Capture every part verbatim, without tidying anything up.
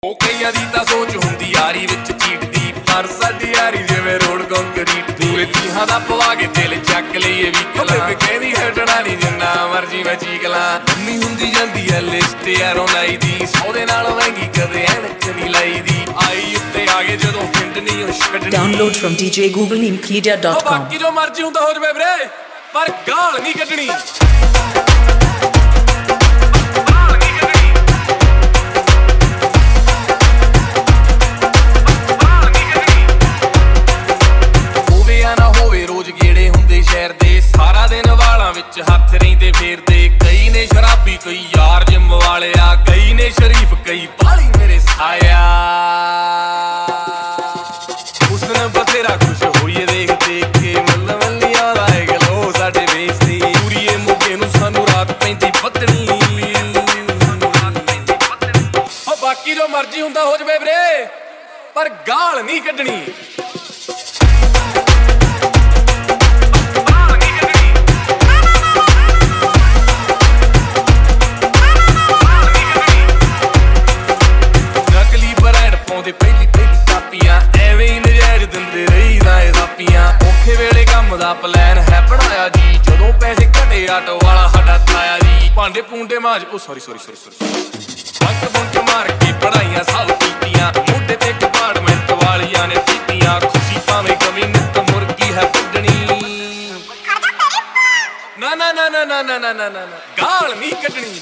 ਉਹ ਕਈਆਂ ਦੀ ਤਾਂ ਸੋਚ ਹੁੰਦੀ ਯਾਰੀ ਵਿੱਚ ਚੀਟ ਦੀ, ਪਰ ਸਾਡੀ ਯਾਰੀ ਜਿਵੇਂ ਰੋਡ ਕੰਕਰੀਟ ਦੀ। ਪੂਰੇ ਤੀਹਾਂ ਦਾ ਪਵਾ ਕੇ ਦਿਲ ਚੱਕ ਲਈਏ ਵੀ ਕਲਾ, ਕਹਿੰਦੀ ਹਟਣਾ ਨਹੀਂ ਜਿੰਨਾ ਮਰਜੀ ਮੈਂ ਚੀਕ ਲਾਂ। ਨਹੀਂ ਹੁੰਦੀ ਜਾਂਦੀ ਐ ਲਿਸਟ ਯਾਰੋਂ ਲਾਈ ਦੀ, ਸੌ ਦੇ ਨਾਲ ਮਹਿੰਗੀ ਕਦੇ ਐਨਕ ਨਹੀਂ ਲਾਈ ਦੀ। ਆਈ ਉੱਤੇ ਆ ਗਏ ਜਦੋਂ ਪਿੰਡ ਨਹੀਂ ਉਹ ਛੱਡਣੀ। Download from d j google nimkedia dot com। ਬਾਕੀ ਜੋ ਮਰਜੀ ਹੁੰਦਾ ਹੋ ਜਵੇ ਵੀਰੇ, ਪਰ ਗਾਲ ਨਹੀਂ ਕੱਢਣੀ। ਸ਼ਹਿਰ ਦੇ ਸਾਰਾ ਦਿਨ ਵਾਲਾਂ ਵਿੱਚ ਹੱਥ ਰਹਿੰਦੇ ਫੇਰਦੇ, ਕਈ ਨੇ ਸ਼ਰਾਬੀ ਕਈ ਯਾਰ ਜਿੰਮ ਵਾਲਿਆ, ਕਈ ਨੇ ਸ਼ਰੀਫ ਕਈ ਬਾਲੀ ਮੇਰੇ ਸਾਇਆ। ਹੁਸਨ ਬਥੇਰਾ ਖੁਸ਼ ਹੋਈਏ ਦੇਖ ਦੇਖ ਕੇ, ਮੱਲ ਮੱਲੀਆਂ ਦਾ ਏ ਗਲੋ ਸਾਡੇ ਵੇਸ ਦੀ। ਪੂਰੀਏ ਮੋਗੇ ਨੂੰ ਸਾਨੂੰ ਰਾਤ ਪੈਂਦੀ ਪਤਨੀ। ਹੋ ਬਾਕੀ ਜੋ ਮਰਜੀ ਹੁੰਦਾ ਹੋ ਜਵੇ ਵੀਰੇ, ਪਰ ਗਾਲ ਨਹੀਂ ਕੱਢਣੀ। ਪਹਿਲੀ ਪਹਿਲੀ ਕਾਪੀਆਂ ਐਵੇਂ ਹੀ ਨਜ਼ਾਇਜ਼ ਦਿੰਦੇ ਰਹੀਦਾ ਏ ਥਾਪੀਆਂ। ਔਖੇ ਵੇਲੇ ਕੰਮ ਦਾ ਪਲਾਨ ਹੈ ਬਣਾਇਆ ਜੀ, ਜਦੋਂ ਪੈਸੇ ਘਟੇ ਆਟੋ ਵਾਲਾ ਸਾਡਾ ਤਾਇਆ ਜੀ। ਭਾਂਡੇ ਪੂੰਡੇ ਮਾਜ ਉਹ sorry sorry sorry sorry bunk bunk ਮਾਰ ਕੇ ਪੜਾਈਆਂ ਸਭ ਕੀਤੀਆਂ, ਮੋਢੇ ਤੇ ਡਿਪਾਰਟਮੈਂਟ ਵਾਲੀਆਂ ਨੇ ਕੀਤੀਆਂ। ਖੁਸ਼ੀ ਭਾਵੇਂ ਕਮੀ ਨਿੱਤ ਮੁਰਗੀ ਹੈ ਕੱਢਣੀ। ਨਾ ਨਾ ਨਾ ਨਾ ਨਾ ਨਾ ਨਾ ਨਾ ਨਾ ਗਾਲ ਨਹੀਂ ਕੱਢਣੀ।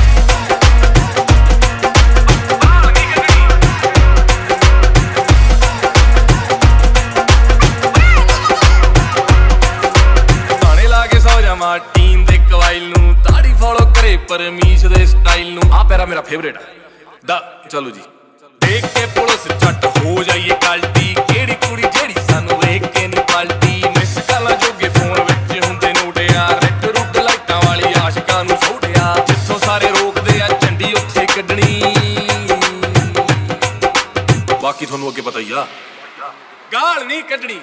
ਟੀਮ ਦੇ ਕਵਾਇਲ ਨੂੰ ਦਾੜੀ ਫੋਲੋ ਕਰੇ ਪਰਮੀਸ਼ ਦੇ ਸਟਾਈਲ ਨੂੰ। ਆ ਪੈਰਾ ਮੇਰਾ ਫੇਵਰੇਟ ਦਾ ਚਲੋ ਜੀ। ਦੇਖ ਕੇ ਪੁਲਿਸ ਝੱਟ ਹੋ ਜਾਈਏ ਗਲਤੀ, ਕਿਹੜੀ ਕੁੜੀ ਜਿਹੜੀ ਸਾਨੂੰ ਵੇਖ ਕੇ ਨਹੀਂ ਪਲਟੀ। ਮਿਸ ਕਾਲਾਂ ਜੋਗੇ ਫੋਨ ਵਿੱਚ ਹੁੰਦੇ ਨੋਟ ਯਾਰ, ਰੈੱਡ ਰੁੱਡ ਲਾਈਟਾਂ ਵਾਲੀ ਆਸ਼ਿਕਾਂ ਨੂੰ ਛੋੜਿਆ। ਜਿੱਥੋਂ ਸਾਰੇ ਰੋਕਦੇ ਆ ਝੰਡੀ ਉੱਥੇ ਕੱਢਣੀ। ਬਾਕੀ ਤੁਹਾਨੂੰ ਅੱਗੇ ਪਤਾ ਹੀ ਆ, ਗਾਲ ਨਹੀਂ ਕੱਢਣੀ।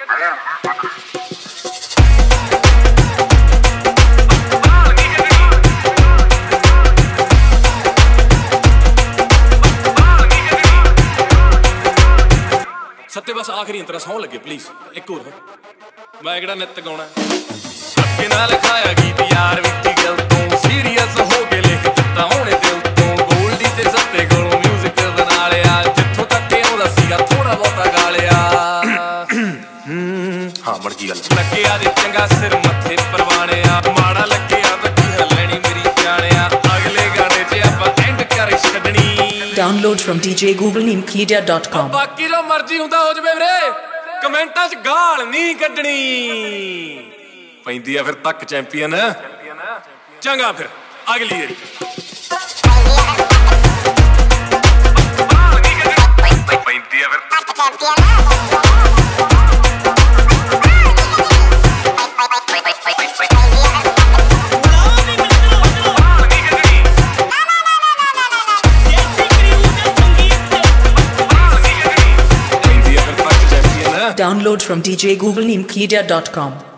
ਸੱਤੇ ਬਸ ਆਖਰੀ ਅੰਤਰਾ ਸੌਂ ਲੱਗੇ ਪਲੀਜ਼ ਇੱਕ ਹੋਰ। ਮੈਂ ਕਿਹੜਾ ਨਿੱਤ ਗਾਉਣਾ, ਧੱਕੇ ਨਾਲ ਲਿਖਾਇਆ ਗੀਤ ਯਾਰ ਵਿੱਚ ਗੱਲ ਤੋਂ। ਸੀਰੀਅਸ ਹੋ ਕੇ ਲਿਖ ਦਿੱਤਾ ਹੁਣੇ ਦਿਲ ਤੋਂ। ਗੋਲਡੀ ਤੇ ਸੱਤੇ ਕੋਲੋਂ ਮਿਊਜ਼ਿਕ ਬਣਾ ਲਿਆ, ਜਿੱਥੋਂ ਤੱਕ ਆਉਂਦਾ ਸੀਗਾ ਥੋੜਾ ਬਹੁਤਾ ਗਾ ਲਿਆ। ਹਾਂ ਮੜ ਗਈ ਗੱਲ। ਲੱਗਿਆ ਦੇ ਚੰਗਾ ਸਿਰ ਮੱਥੇ ਪਰਵਾਣਿਆ, ਮਾੜਾ ਲੱਗਿਆ ਤਾਂ ਕੀ ਲੈਣੀ ਮੇਰੀ ਜਾਣਿਆ। ਅਗਲੇ ਗਾਣੇ 'ਚ ਆਪਾਂ ਐਂਡ ਕਰ ਛੱਡਣੀ। Download from d j google nimkedia dot com। ਬਾਕੀ ਜੋ ਮਰਜੀ ਹੁੰਦਾ ਹੋ ਜਵੇ ਵੀਰੇ, ਕਮੈਂਟਾਂ 'ਚ ਗਾਲ ਨਹੀਂ ਕੱਢਣੀ। ਪੈਂਦੀ ਆ ਫਿਰ ਤੱਕ ਚੈਂਪੀਅਨ। ਚੰਗਾ ਫਿਰ ਅਗਲੀ ਵਾਰੀ। ਪੈਂਦੀ ਆ ਫਿਰ ਤੱਕ champion. Download from d j google nimkedia dot com।